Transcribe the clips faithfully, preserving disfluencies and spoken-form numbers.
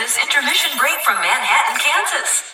this intermission break from Manhattan, Kansas.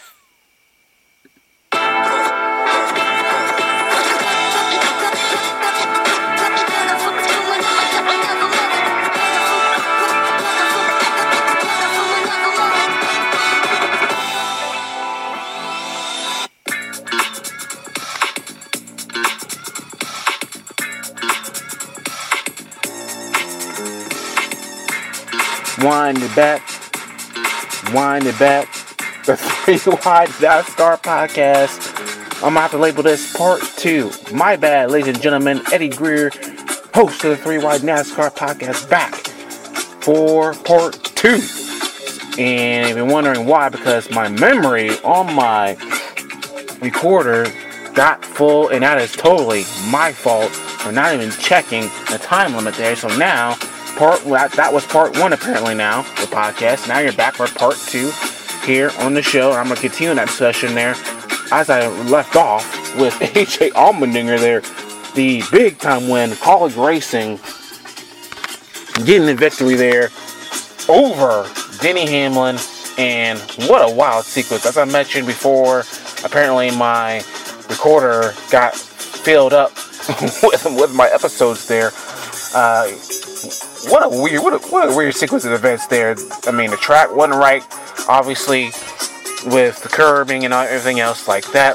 Wind it back, wind it back. The Three Wide NASCAR Podcast. I'm gonna have to label this part two. My bad, ladies and gentlemen. Eddie Greer, host of the Three Wide NASCAR Podcast, back for part two. And you've been wondering why, because my memory on my recorder got full, and that is totally my fault for not even checking the time limit there. So now, Part that, that was part one apparently now, the podcast. Now you're back for part two here on the show. I'm going to continue that session there as I left off with A J Allmendinger there. The big time win, college racing, getting the victory there over Denny Hamlin. And what a wild sequence. As I mentioned before, apparently my recorder got filled up with, with my episodes there. Uh... What a weird, what a, what a weird sequence of events there. I mean, the track wasn't right, obviously, with the curbing and everything else like that.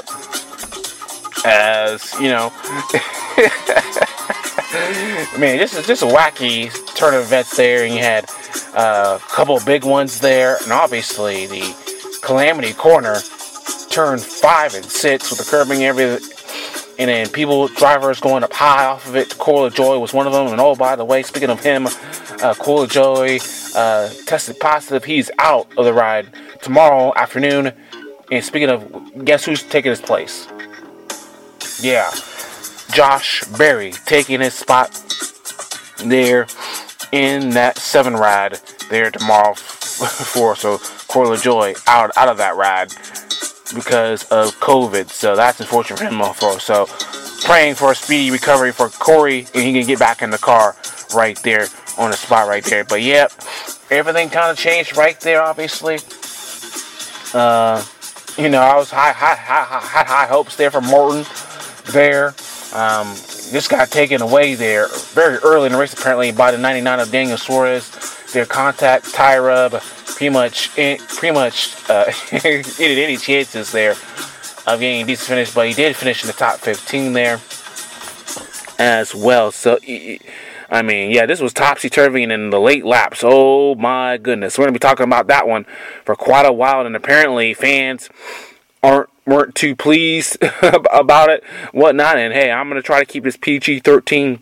As, you know, man, this is just a wacky turn of events there. And you had uh, a couple of big ones there. And obviously, the Calamity Corner, turn five and six with the curbing and everything. And then people, drivers going up high off of it. Corey LaJoie was one of them. And oh, by the way, speaking of him, uh, Corey LaJoie uh, tested positive. He's out of the ride tomorrow afternoon. And speaking of, guess who's taking his place? Yeah, Josh Berry taking his spot there in that seven ride there tomorrow for so Corey LaJoie out out of that ride because of COVID, so that's unfortunate for him. Also, so praying for a speedy recovery for Corey, and he can get back in the car right there on the spot right there. But yep, everything kind of changed right there. Obviously, uh, you know, I was high, high, high, high, high, high hopes there for Morton there. Um, this got taken away there very early in the race, apparently by the ninety-nine of Daniel Suarez. Their contact tie rub. Pretty much, pretty much, uh, ended any chances there of getting a decent finish, but he did finish in the top fifteen there as well. So, I mean, yeah, this was topsy-turvy and in the late laps. Oh my goodness, we're gonna be talking about that one for quite a while, and apparently fans aren't weren't too pleased about it, whatnot. And hey, I'm gonna try to keep this P G thirteen,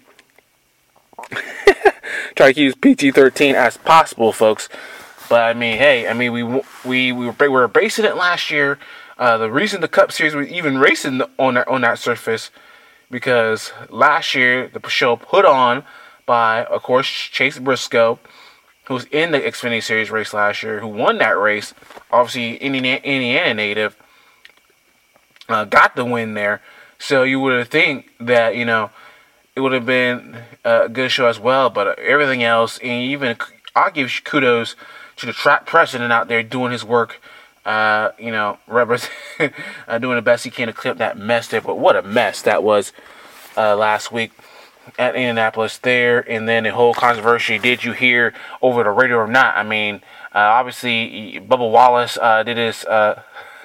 try to keep this P G thirteen as possible, folks. But I mean, hey, I mean, we we we were, we were basing it last year. Uh, the reason the Cup Series was even racing on that on that surface, because last year the show put on by, of course, Chase Briscoe, who was in the Xfinity Series race last year, who won that race. Obviously, Indiana, Indiana native, uh, got the win there. So you would have think that, you know, it would have been a good show as well. But everything else, and even I'll give kudos to the track president out there doing his work, uh, you know, represent, uh, doing the best he can to clear up that mess there. But what a mess that was uh, last week at Indianapolis there. And then the whole controversy, did you hear over the radio or not? I mean, uh, obviously, Bubba Wallace uh, did his uh,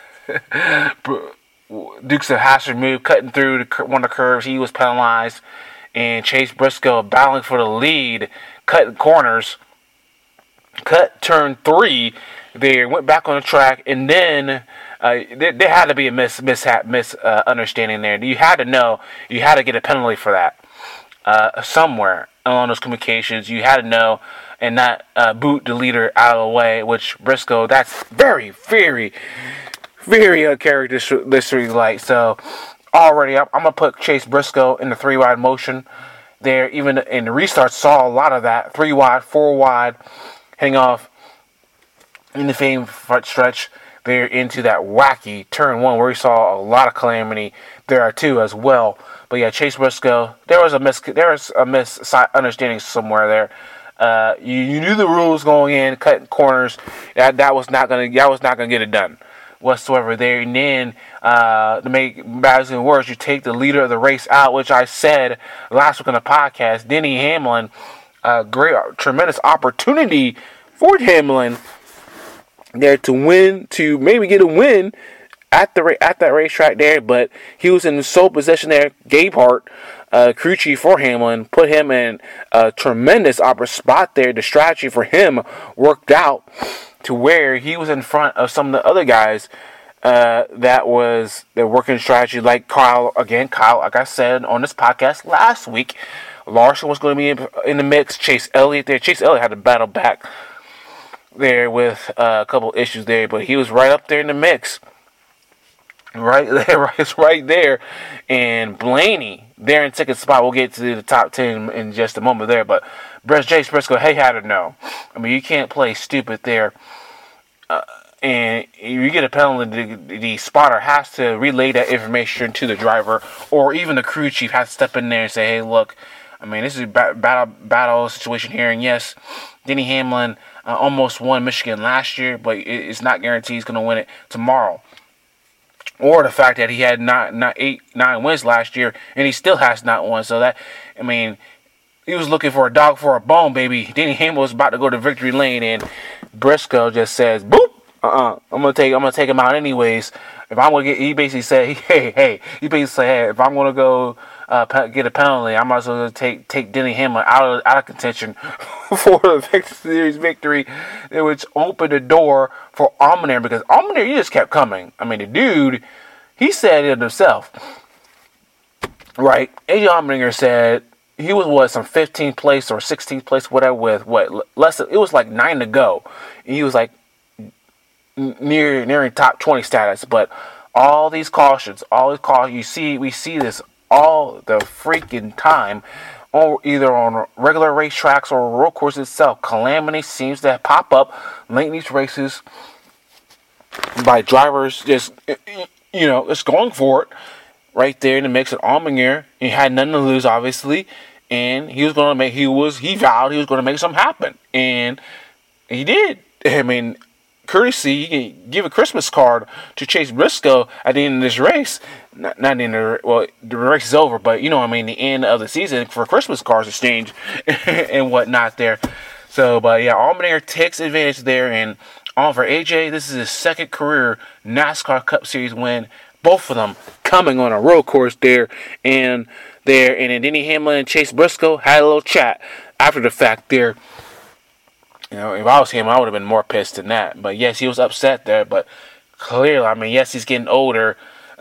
Dukes of Hazzard move, cutting through the, one of the curves. He was penalized. And Chase Briscoe battling for the lead, cutting corners. Cut turn three there, went back on the track, and then uh, there, there had to be a mis mishap, misunderstanding uh, there. You had to know, you had to get a penalty for that uh, somewhere along those communications. You had to know, and not uh, boot the leader out of the way. Which Briscoe, that's very, very, very uncharacteristic. Like so, already I'm, I'm gonna put Chase Briscoe in the three wide motion there. Even in the restart, saw a lot of that three wide, four wide. Heading off in the same front stretch there into that wacky turn one where we saw a lot of calamity there too as well. But yeah, Chase Briscoe, there was a mis there was a misunderstanding somewhere there Uh, you, you knew the rules going in, cutting corners. That that was not gonna that was not gonna get it done whatsoever there. And then uh, to make matters even worse, you take the leader of the race out, which I said last week on the podcast, Denny Hamlin. Uh, great, tremendous opportunity for Hamlin there to win, to maybe get a win at the at that racetrack there, but he was in sole possession there. Gabehart, uh, crew chief for Hamlin, put him in a tremendous upper spot there. The strategy for him worked out to where he was in front of some of the other guys uh, that was their working strategy, like Kyle. Again, Kyle, like I said on this podcast last week, Larson was going to be in, in the mix. Chase Elliott there. Chase Elliott had to battle back there with uh, a couple issues there, but he was right up there in the mix. Right there, right, right there. And Blaney, there in second spot. We'll get to the top ten in just a moment there. But Chase Briscoe, hey, had to know. I mean, you can't play stupid there. Uh, and you get a penalty, the, the spotter has to relay that information to the driver, or even the crew chief has to step in there and say, hey, look, I mean, this is a battle, battle situation here. And yes, Denny Hamlin uh, almost won Michigan last year, but it, it's not guaranteed he's going to win it tomorrow. Or the fact that he had not, not eight, nine wins last year, and he still has not won. So that, I mean, he was looking for a dog for a bone, baby. Denny Hamlin was about to go to victory lane, and Briscoe just says, "Boop, uh-uh, I'm gonna take, I'm gonna take him out anyways. If I'm gonna get," he basically said, "Hey, hey," he basically said, "Hey, if I'm gonna go uh, get a penalty, I might as well take take Denny Hamlin out of out of contention for the Victory Series victory," which opened the door for Allmendinger, because Allmendinger, he just kept coming. I mean, the dude, he said it himself, right? A J Allmendinger said he was what, some fifteenth place or sixteenth place, whatever, with what less than, it was like nine to go, and he was like near nearing top twenty status. But all these cautions, all these cautions, you see, we see this all the freaking time, or either on regular racetracks or road course itself. Calamity seems to pop up late in these races by drivers just, you know, just going for it right there in the mix of Allmendinger. He had nothing to lose, obviously, and he was going to make, he was, he vowed he was going to make something happen, and he did. I mean, courtesy, you can give a Christmas card to Chase Briscoe at the end of this race. Not, not in the, well, the race is over, but you know what I mean, the end of the season for Christmas cards exchange and whatnot there. So, but yeah, Allmendinger takes advantage there, and on for A J, this is his second career NASCAR Cup Series win. Both of them coming on a road course there, and there, and then Denny Hamlin and Chase Briscoe had a little chat after the fact there. You know, if I was him, I would have been more pissed than that. But yes, he was upset there. But clearly, I mean, yes, he's getting older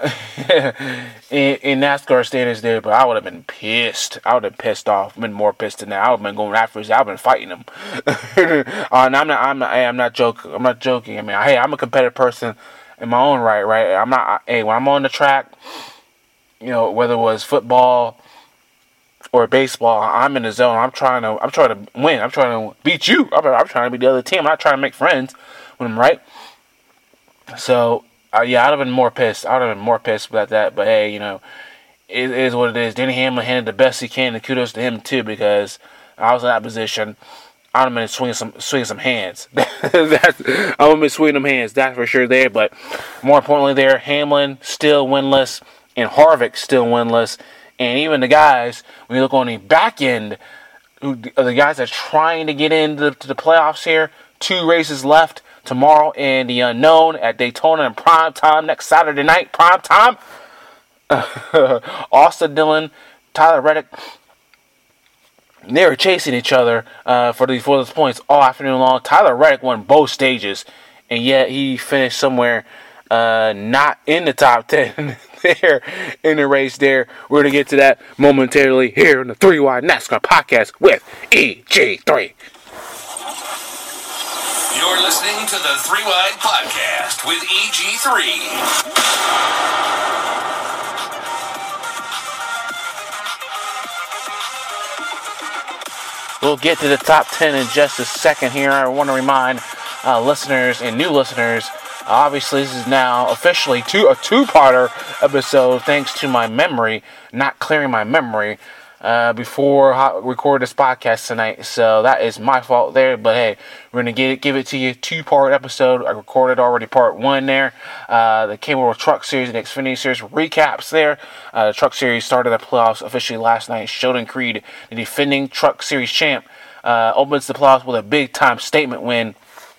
in, in NASCAR standards there. But I would have been pissed. I would have been pissed off. Been more pissed than that. I would have been going after his. I would have been fighting him. uh, and I'm not. I'm not. I'm not joking. I'm not joking. I mean, hey, I'm a competitive person in my own right. Right. I'm not. I, hey, when I'm on the track, you know, whether it was football or baseball, I'm in the zone. I'm trying to, I'm trying to win. I'm trying to beat you. I'm, I'm trying to beat the other team. I'm not trying to make friends with them, right? So, uh, yeah, I'd have been more pissed. I'd have been more pissed about that. But hey, you know, it, it is what it is. Denny Hamlin handled the best he can, and kudos to him too, because I was in that position. I'd have been swinging some, swinging some hands. That's, I would have been swinging them hands. That's for sure there. But more importantly, there, Hamlin still winless, and Harvick still winless. And even the guys, when you look on the back end, who are the guys that are trying to get into the, the playoffs here, two races left tomorrow and the unknown at Daytona in prime time next Saturday night, prime time. Austin Dillon, Tyler Reddick, they were chasing each other uh, for, the, for those points all afternoon long. Tyler Reddick won both stages, and yet he finished somewhere uh, not in the top ten. There in the race there. We're going to get to that momentarily here on the three wide NASCAR podcast with E G three. You're listening to the three wide podcast with E G three. We'll get to the top ten in just a second here. I want to remind uh, listeners and new listeners, obviously, this is now officially two, a two-parter episode, thanks to my memory, not clearing my memory uh, before I record this podcast tonight, so that is my fault there. But hey, we're gonna get it, give it to you two-part episode. I recorded already part one there. Uh, the Camping World Truck Series and Xfinity Series recaps there. Uh, the Truck Series started the playoffs officially last night. Sheldon Creed, the defending Truck Series champ, uh, opens the playoffs with a big-time statement win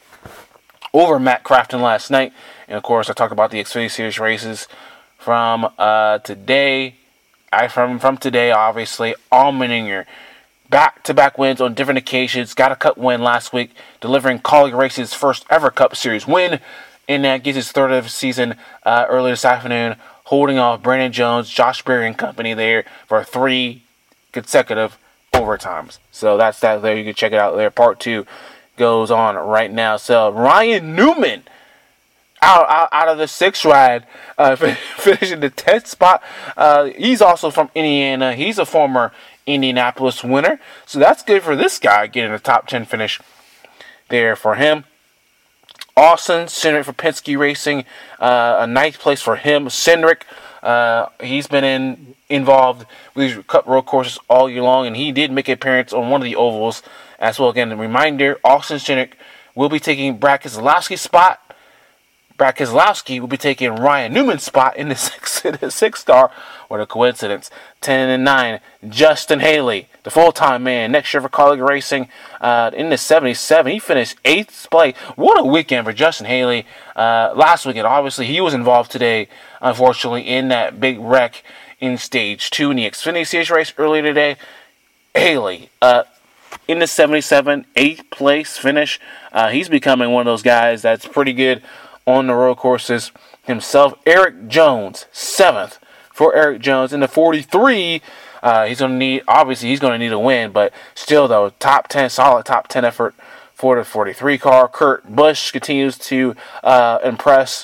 over Matt Crafton last night. And of course, I talked about the Xfinity Series races from uh, today. I from from today, obviously, Allmendinger, back-to-back wins on different occasions. Got a Cup win last week, delivering Kaulig Racing's first ever Cup Series win, and that gets his third of the season uh, earlier this afternoon, holding off Brandon Jones, Josh Berry and company there for three consecutive overtimes. So that's that there. You can check it out there. Part two goes on right now. So Ryan Newman out out, out of the sixth ride, uh, finishing the tenth spot. Uh, he's also from Indiana. He's a former Indianapolis winner, so that's good for this guy getting a top ten finish there for him. Austin Cindric for Penske Racing, uh, a ninth place for him. Cindric, uh, he's been in involved with these Cup road courses all year long, and he did make an appearance on one of the ovals as well. Again, a reminder, Austin Cindric will be taking Brad Keselowski's spot. Brad Keselowski will be taking Ryan Newman's spot in the sixth, in the sixth star. What a coincidence. ten and nine, Justin Haley, the full-time man, next year for Kaulig Racing, uh, in the seventy-seven. He finished eighth place. What a weekend for Justin Haley. Uh, last weekend, obviously, he was involved today, unfortunately, in that big wreck in Stage two in the Xfinity Series race earlier today. Haley, uh, in the seventy-seven, eighth place finish. Uh, he's becoming one of those guys that's pretty good on the road courses himself. Eric Jones, seventh for Eric Jones in the forty-three. Uh, he's going to need, obviously, he's going to need a win, but still, though, top ten, solid top ten effort for the forty-three car. Kurt Busch continues to uh, impress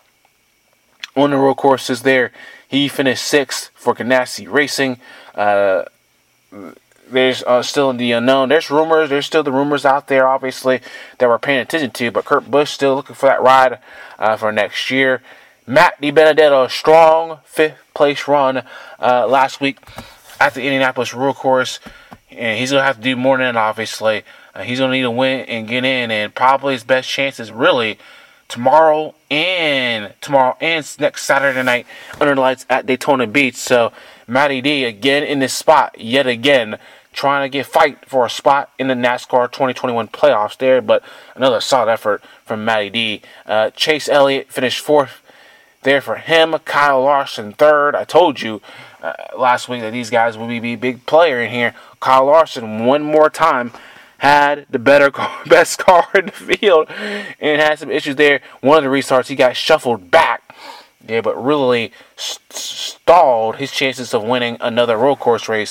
on the road courses there. He finished sixth for Ganassi Racing. Uh, There's uh, still the unknown. There's rumors. There's still the rumors out there, obviously, that we're paying attention to. But Kurt Busch still looking for that ride uh, for next year. Matt DiBenedetto, a strong fifth place run uh, last week at the Indianapolis Road Course. And he's going to have to do more than that, obviously. Uh, he's going to need to win and get in. And probably his best chance is really tomorrow and tomorrow and next Saturday night under the lights at Daytona Beach. So Matty D again in this spot yet again, trying to get fight for a spot in the NASCAR twenty twenty-one playoffs there, but another solid effort from Matty D. Uh, Chase Elliott finished fourth there for him. Kyle Larson third. I told you uh, last week that these guys will be a big player in here. Kyle Larson one more time had the better car, best car in the field and had some issues there. One of the restarts, he got shuffled back. Yeah, but really st- stalled his chances of winning another road course race.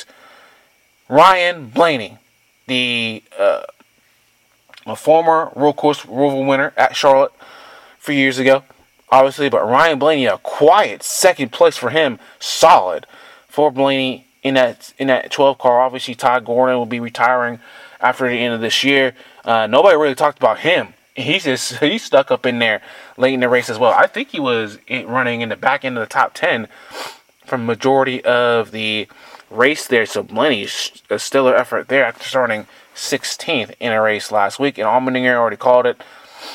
Ryan Blaney, the uh, a former road course roval winner at Charlotte a few years ago, obviously, but Ryan Blaney, a quiet second place for him, solid for Blaney in that in that twelve car. Obviously, Todd Gordon will be retiring after the end of this year. Uh, nobody really talked about him. He's just he's stuck up in there late in the race as well. I think he was running in the back end of the top ten from majority of the race there. So Blaney, a stellar effort there after starting sixteenth in a race last week. And Allmendinger already called it,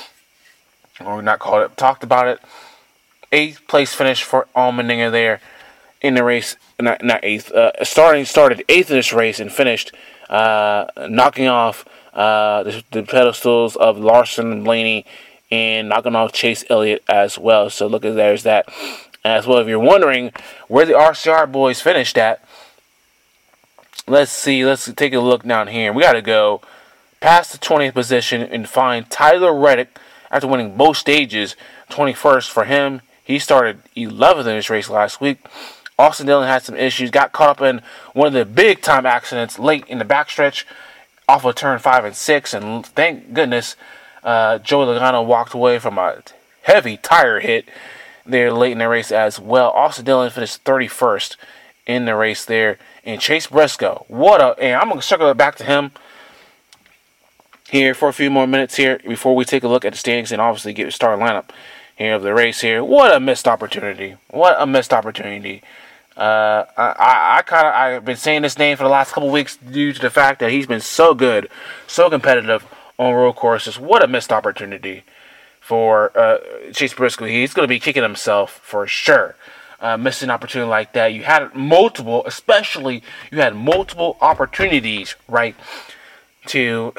or not called it, talked about it. Eighth place finish for Allmendinger there in the race. Not not eighth. Uh, starting started eighth in this race and finished uh, knocking off uh, the, the pedestals of Larson and Blaney and knocking off Chase Elliott as well. So look at there's that as well. If you're wondering where the R C R boys finished at, let's see. Let's take a look down here. We got to go past the twentieth position and find Tyler Reddick after winning both stages. twenty-first for him. He started eleventh in this race last week. Austin Dillon had some issues. Got caught up in one of the big-time accidents late in the backstretch off of turn five and six. And thank goodness uh, Joey Logano walked away from a heavy tire hit there late in the race as well. Austin Dillon finished thirty-first in the race there. And Chase Briscoe, what a... And I'm going to circle it back to him here for a few more minutes here before we take a look at the standings and obviously get a star lineup here of the race here. What a missed opportunity. What a missed opportunity Uh, I, I, I kind of I've been saying this name for the last couple weeks due to the fact that he's been so good, so competitive on road courses. What a missed opportunity for uh, Chase Briscoe. He's going to be kicking himself for sure. Uh, missing an opportunity like that. You had multiple, especially you had multiple opportunities, right, to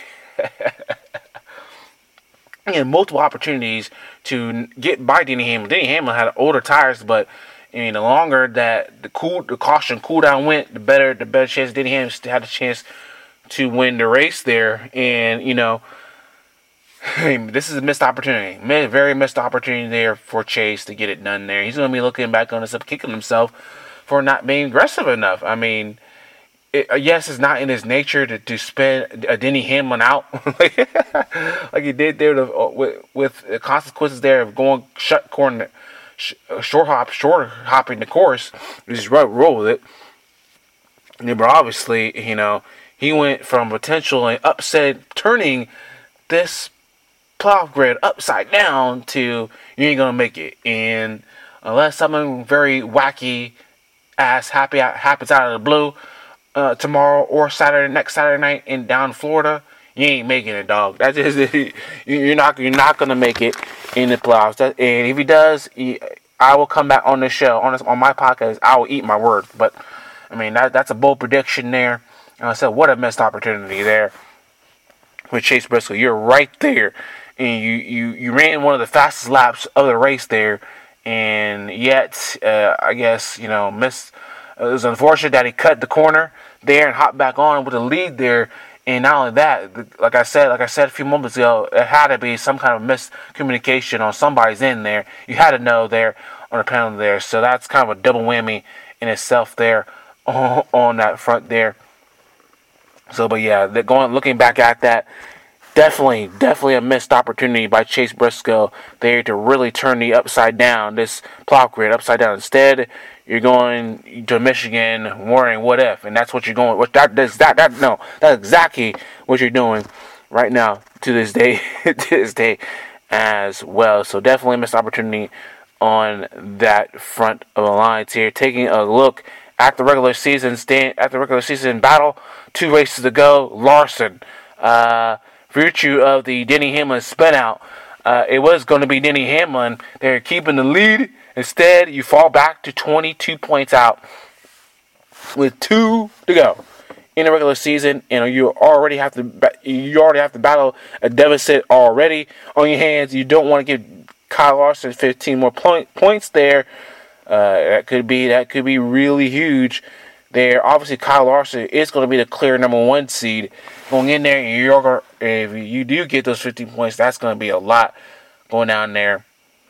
you had multiple opportunities to get by Denny Hamlin. Denny Hamlin had older tires, but I mean, the longer that the cool, the caution cool down went, the better, the better chance Denny Hamlin had a chance to win the race there. And you know, I mean, this is a missed opportunity, very missed opportunity there for Chase to get it done there. He's going to be looking back on this, kicking himself for not being aggressive enough. I mean, it, yes, it's not in his nature to, to spin a Denny Hamlin out like, like he did there to, with, with the consequences there of going shut corner. Short hop, short hopping the course, just roll with it. Yeah, but obviously, you know, he went from potential and upset, turning this plow grid upside down to you ain't gonna make it. And unless something very wacky ass happy happens out of the blue uh, tomorrow or Saturday, next Saturday night in down Florida, you ain't making it, dog. That's just you're not you're not gonna make it in the playoffs. That, and if he does, he, I will come back on the show on this, on my podcast. I will eat my word. But I mean that that's a bold prediction there. And I said, what a missed opportunity there with Chase Briscoe. You're right there, and you you you ran one of the fastest laps of the race there, and yet uh, I guess you know missed. It was unfortunate that he cut the corner there and hopped back on with a lead there. And not only that, like I said, like I said a few moments ago, it had to be some kind of miscommunication on somebody's end there. You had to know there on the penalty there. So that's kind of a double whammy in itself there on, on that front there. So, but yeah, they're going looking back at that, definitely, definitely a missed opportunity by Chase Briscoe there to really turn the upside down, this plow grid upside down. Instead, you're going to Michigan worrying what if, and that's what you're going. What that does that that no, that's exactly what you're doing right now to this day, to this day as well. So definitely missed opportunity on that front of the lines here. Taking a look at the regular season stand at the regular season battle, two races to go. Larson, uh, virtue of the Denny Hamlin spin out, uh, it was going to be Denny Hamlin. They're keeping the lead. Instead, you fall back to twenty-two points out with two to go in the regular season, and you already have to you already have to battle a deficit already on your hands. You don't want to give Kyle Larson fifteen more point, points there. Uh, that could be that could be really huge there. Obviously, Kyle Larson is going to be the clear number one seed going in there, and you're if you do get those fifteen points, that's going to be a lot going down there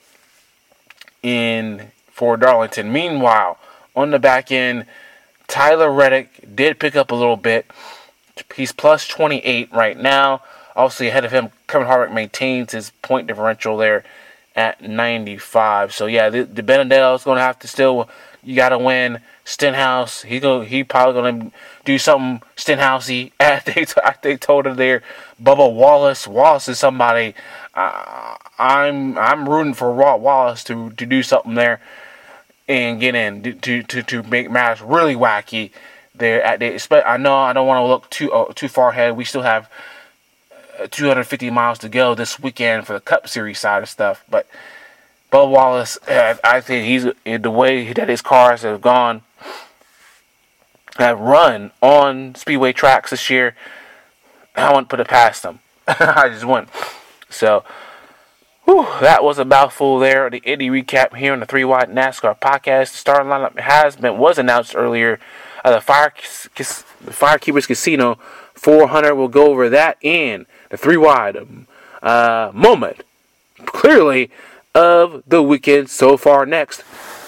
in for Darlington. Meanwhile, on the back end, Tyler Reddick did pick up a little bit. He's plus twenty-eight right now. Obviously, ahead of him, Kevin Harvick maintains his point differential there at ninety-five. So yeah, the, the Benedetto's going to have to still. You got to win. Stenhouse, he go. He probably going to do something Stenhousey. As they, I they told him there. Bubba Wallace. Wallace is somebody. Uh, I'm I'm rooting for Wallace to, to do something there and get in to to to make matters really wacky there at the. I know I don't want to look too uh, too far ahead. We still have uh, two hundred fifty miles to go this weekend for the Cup Series side of stuff. But Bubba Wallace, uh, I think he's the way that his cars have gone, have run on speedway tracks this year. I wouldn't put it past them. I just wouldn't. So, whew, that was a mouthful there. The Indy recap here on the Three Wide NASCAR podcast. The starting lineup has been was announced earlier. Uh, the Fire the Firekeepers Casino four hundred. We'll go over that and the Three Wide uh, moment, clearly, of the weekend so far. Next.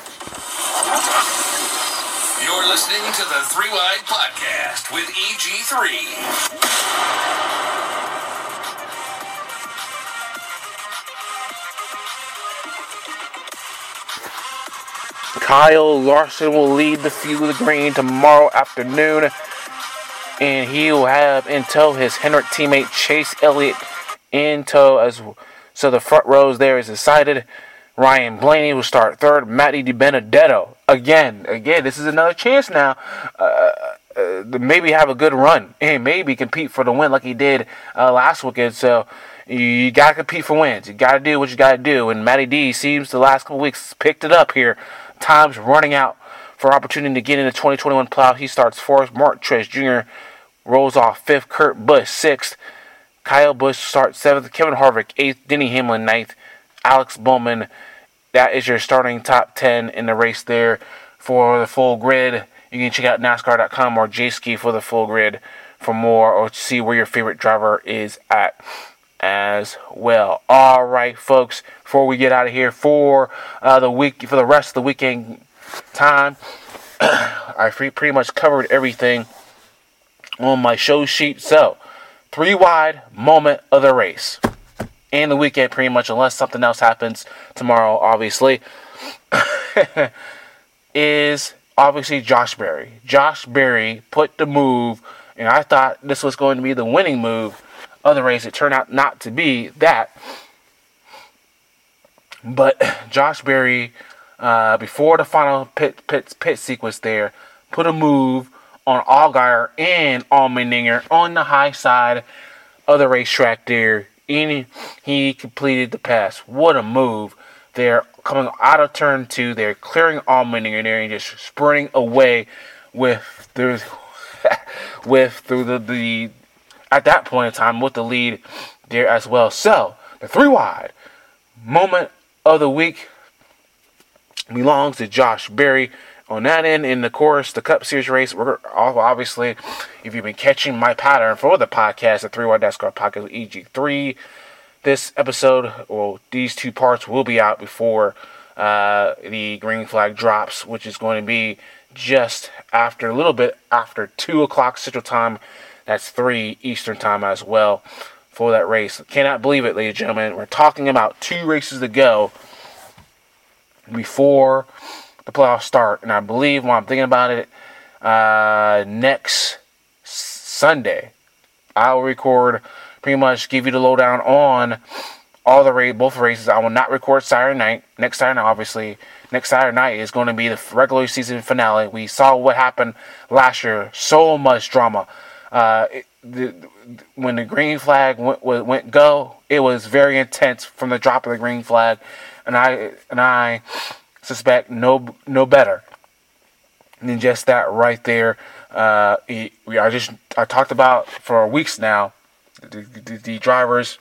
You're listening to the Three Wide Podcast with E G three. Kyle Larson will lead the Field of the Green tomorrow afternoon, and he will have in tow his Hendrick teammate Chase Elliott in tow as well. So the front rows there is decided. Ryan Blaney will start third. Matty DiBenedetto again, again, this is another chance now. Uh, uh, to maybe have a good run and maybe compete for the win like he did uh, last weekend. So you got to compete for wins. You got to do what you got to do. And Matty D seems the last couple weeks picked it up here. Time's running out for opportunity to get into twenty twenty-one playoffs. He starts fourth. Mark Truex Junior rolls off fifth. Kurt Busch sixth. Kyle Busch starts seventh. Kevin Harvick eighth. Denny Hamlin ninth. Alex Bowman. That is your starting top ten in the race there for the full grid. You can check out NASCAR dot com or J Ski for the full grid for more, or to see where your favorite driver is at as well. All right, folks. Before we get out of here for uh, the week, for the rest of the weekend time, I pretty much covered everything on my show sheet. So, three wide moment of the race and the weekend, pretty much, unless something else happens tomorrow, obviously, is obviously Josh Berry. Josh Berry put the move, and I thought this was going to be the winning move of the race. It turned out not to be that. But Josh Berry, uh, before the final pit, pit pit sequence there, put a move on Allgaier and Allmendinger on the high side of the racetrack there. And he completed the pass. What a move. They're coming out of turn two. They're clearing Allmendinger there and just sprinting away with the with through the, the at that point in time with the lead there as well. So the three wide moment of the week belongs to Josh Berry. On that end, in the course, the Cup Series race, we're obviously, if you've been catching my pattern for the podcast, the three wide NASCAR podcast with E G three, this episode, well, these two parts will be out before uh, the green flag drops, which is going to be just after, a little bit after two o'clock Central Time. That's three Eastern Time as well for that race. Cannot believe it, ladies and gentlemen. We're talking about two races to go before the playoffs start. And I believe, when I'm thinking about it, uh, next Sunday, I'll record, pretty much give you the lowdown on all the race, both races. I will not record Saturday night. Next Saturday night, obviously, next Saturday night is going to be the regular season finale. We saw what happened last year. So much drama. Uh, it, the, when the green flag went, went go, it was very intense from the drop of the green flag, and I and I suspect no no better than just that right there. Uh, we I just I talked about for weeks now the, the, the drivers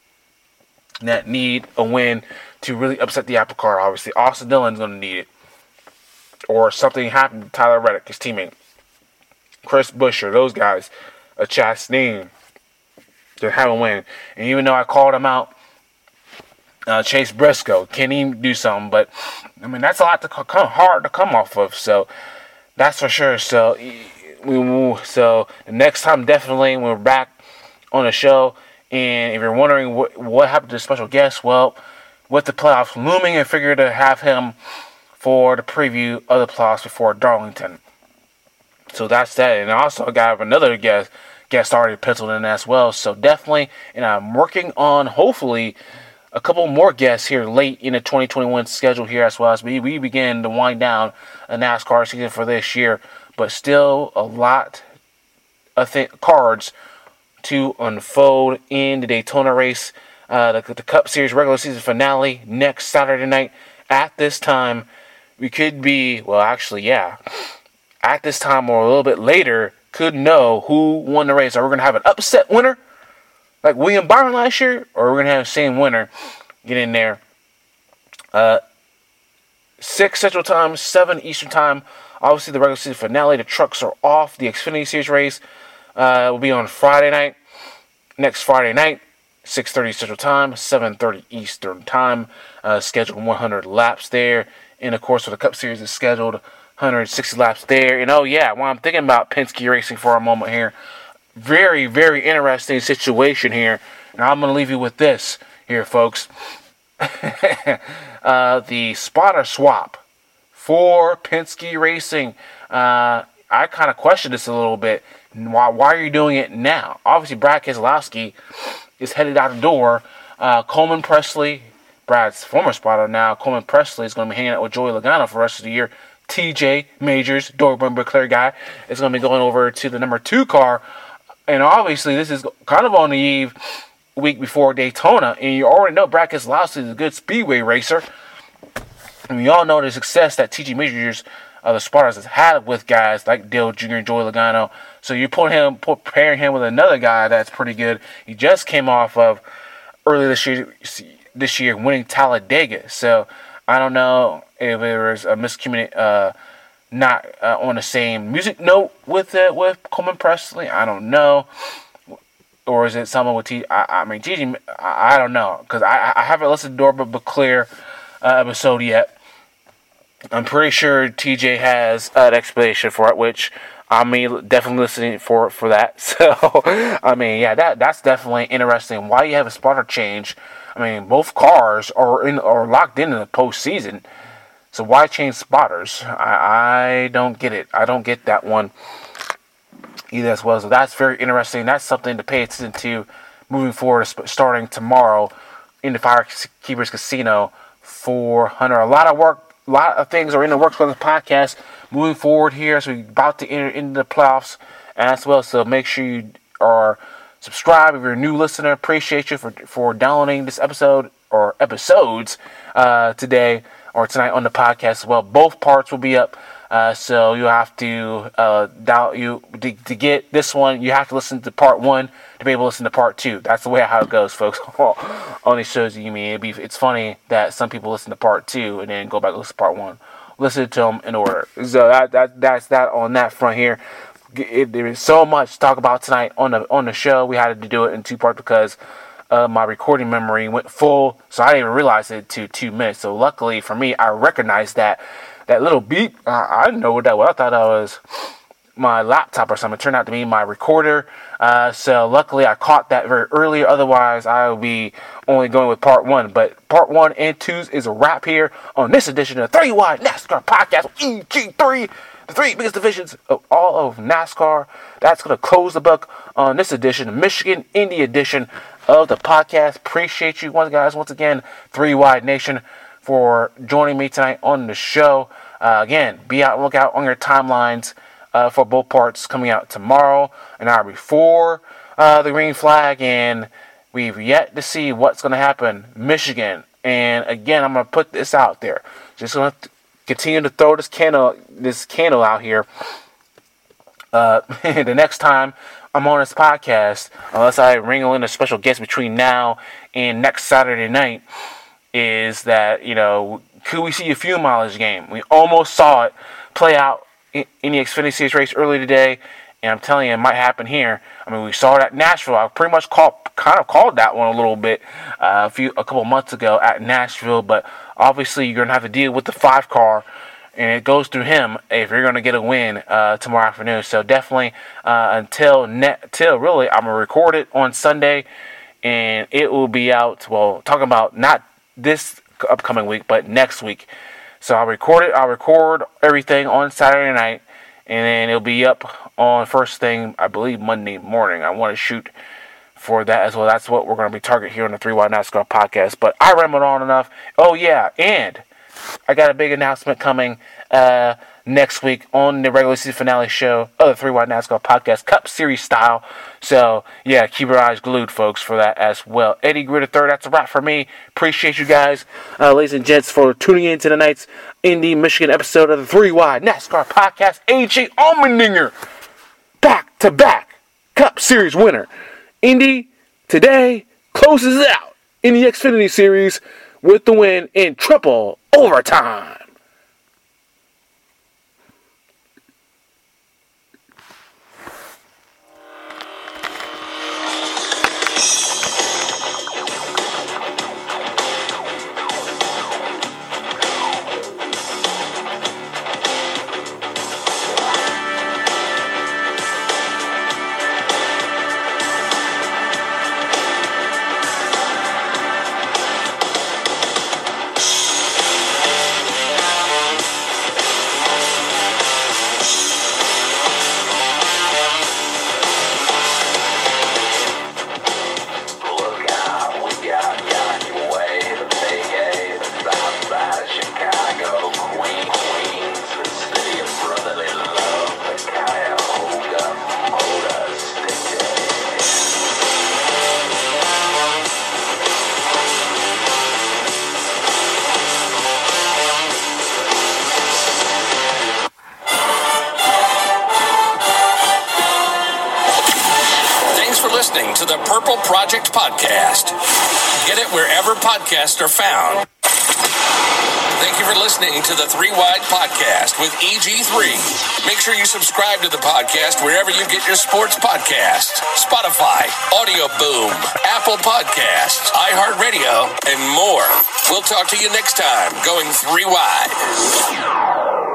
that need a win to really upset the apple cart. Obviously, Austin Dillon's going to need it, or something happened to Tyler Reddick, his teammate, Chris Buescher, those guys, a Chastain, to have a win. And even though I called him out, uh, Chase Briscoe, can he do something? But I mean, that's a lot to come hard to come off of. So that's for sure. So we so the next time, definitely, when we're back on the show. And if you're wondering what what happened to the special guest, well, with the playoffs looming, I figured to have him for the preview of the playoffs before Darlington. So that's that. And I also got another guest guest already penciled in as well. So definitely, and I'm working on, hopefully, a couple more guests here late in the twenty twenty-one schedule here as well, as we, we begin to wind down a NASCAR season for this year. But still a lot of th- cards to unfold in the Daytona race. Uh, the, the Cup Series regular season finale next Saturday night. At this time, we could be, well, actually, yeah. At this time or a little bit later, could know who won the race. Are we going to have an upset winner like William Byron last year, or are we going to have the same winner get in there? Uh, six Central Time, seven Eastern Time. Obviously, the regular season finale, the trucks are off. The Xfinity Series race uh, will be on Friday night. Next Friday night, six thirty Central Time, seven thirty Eastern Time. Uh, scheduled one hundred laps there. And, of course, for the Cup Series, is scheduled one hundred sixty laps there. And, oh, yeah, while I'm thinking about Penske Racing for a moment here, very, very interesting situation here. And I'm going to leave you with this here, folks. uh, the spotter swap for Penske Racing. Uh, I kind of questioned this a little bit. Why, why are you doing it now? Obviously, Brad Keselowski is headed out the door. Uh, Coleman Presley, Brad's former spotter now, Coleman Presley, is going to be hanging out with Joey Logano for the rest of the year. T J Majors, Dorbin Beclair guy, is going to be going over to the number two car. And obviously, this is kind of on the eve week before Daytona. And you already know Brad Keselowski is a good speedway racer. And we all know the success that T J Majors, uh, the Spartans, has had with guys like Dale Junior and Joey Logano. So you put him, put, pairing him with another guy that's pretty good. He just came off of earlier this year, this year winning Talladega. So I don't know if there was a miscommunication, uh, not uh, on the same music note with uh, with Coleman Presley. I don't know. Or is it someone with T? I, I mean, T J, I, I don't know. Because I, I haven't listened to Dorbin Beclair uh, episode yet. I'm pretty sure T J has an explanation for it, which I mean, definitely listening for for that. So, I mean, yeah, that that's definitely interesting. Why you have a spotter change? I mean, both cars are in are locked in in the postseason. So why change spotters? I, I don't get it. I don't get that one either as well. So that's very interesting. That's something to pay attention to moving forward, starting tomorrow in the Firekeepers Casino for Hunter. A lot of work, a lot of things are in the works for this podcast moving forward here as we're about to enter into the playoffs as well. So make sure you are subscribed if you're a new listener. Appreciate you for, for downloading this episode or episodes uh, today or tonight on the podcast as well. Both parts will be up. Uh, so you have to uh, down you to, to get this one. You have to listen to part one to be able to listen to part two. That's the way how it goes, folks. Only shows you. I mean, it'd be, it's funny that some people listen to part two and then go back and listen to part one. Listen to them in order. So that, that that's that on that front here. It, there is so much to talk about tonight on the on the show. We had to do it in two parts because uh, my recording memory went full, so I didn't even realize it to two minutes. So luckily for me, I recognized that. That little beep, uh, I didn't know what that was. I thought that was my laptop or something. It turned out to be my recorder. Uh, so luckily I caught that very early. Otherwise, I would be only going with part one. But part one and two is a wrap here on this edition of the Three Wide NASCAR Podcast with E G three. The three biggest divisions of all of NASCAR. That's going to close the book on this edition, the Michigan Indy edition of the podcast. Appreciate you once, guys. Once again, Three Wide Nation, for joining me tonight on the show. Uh, again, be out, look out on your timelines uh, for both parts coming out tomorrow, an hour before uh, the green flag, and we've yet to see what's going to happen. Michigan, and again, I'm going to put this out there. Just going to continue to throw this candle, this candle out here. Uh, the next time I'm on this podcast, unless I wrangle in a special guest between now and next Saturday night, is that, you know, could we see a fuel mileage game? We almost saw it play out in, in the Xfinity Series race earlier today, and I'm telling you, it might happen here. I mean, we saw it at Nashville. I pretty much called, kind of called that one a little bit uh, a few, a couple months ago at Nashville, but obviously you're going to have to deal with the five car, and it goes through him if you're going to get a win uh, tomorrow afternoon. So definitely uh, until, ne- until really, I'm going to record it on Sunday, and it will be out, well, talking about not this upcoming week, but next week. So I'll record it. I'll record everything on Saturday night, and then it'll be up on first thing, I believe, Monday morning. I want to shoot for that as well. That's what we're going to be targeting here on the Three Wide NASCAR Podcast. But I rambled on enough. Oh yeah, and I got a big announcement coming uh, next week on the regular season finale show of the Three Wide NASCAR Podcast, Cup Series style. So, yeah, keep your eyes glued, folks, for that as well. Eddie Greer the third, that's a wrap for me. Appreciate you guys, uh, ladies and gents, for tuning in to tonight's Indy, Michigan episode of the Three Wide NASCAR Podcast. A J Allmendinger, back-to-back Cup Series winner. Indy, today, closes out in the Xfinity Series with the win in triple overtime. the Purple Project Podcast. Get it wherever podcasts are found. Thank you for listening to the Three Wide Podcast with E G three. Make sure you subscribe to the podcast wherever you get your sports podcasts. Spotify, Audio Boom, Apple Podcasts, iHeartRadio, and more. We'll talk to you next time, going three wide.